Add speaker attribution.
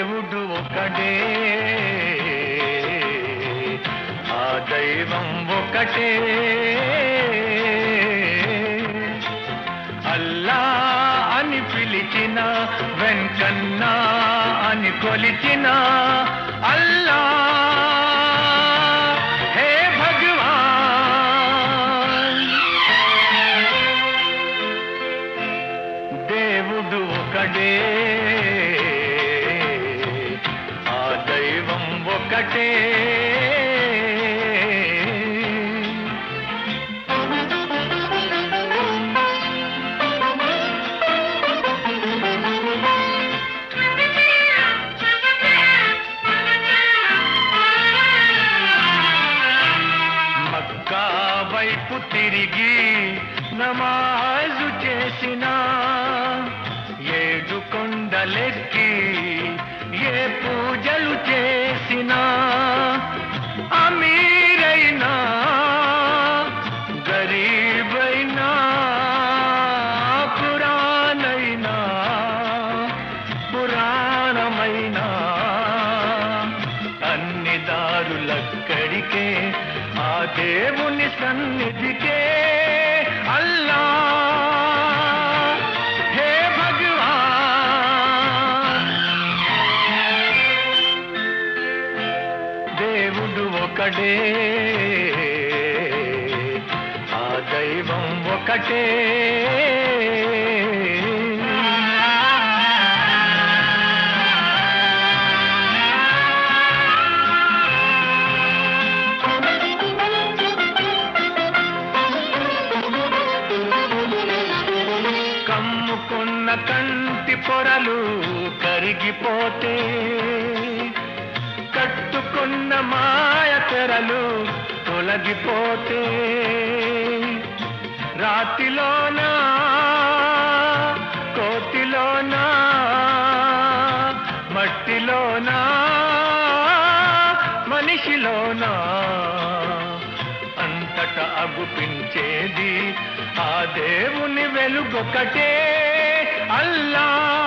Speaker 1: దేవుడు ఒకడే, ఆ దైవం ఒకటే. అల్లా అని పిలిచిన, వెంకన్నా అని కొలిచిన, అల్లా హే భగవాన్. దేవుడు ఒకడే, ఆ దైవం ఒకటే. మక్కా వైపు తిరిగి నమాజు చేసిన, 7 కొండలెక్కి ఏ పూజలు చేసినా, అమీరైనా గరీబైనా, పురాణైనా పురాణమైనా, అన్ని దారులక్కడికే, ఆ దేవుని సన్నిధికే. అల్లా హే భగవాన్. దేవుడు ఒకడే, ఆ దైవం ఒకటే. కమ్ముకున్న కంటి పొరలు కరిగిపోతే, కట్టుకున్న మాయ తెరలు తొలగిపోతే, రాతిలోనా కోతిలోనా మట్టిలోనా మనిషిలోనా, అంతట అగుపించేది ఆ దేవుని వెలుగొకటే. అల్లా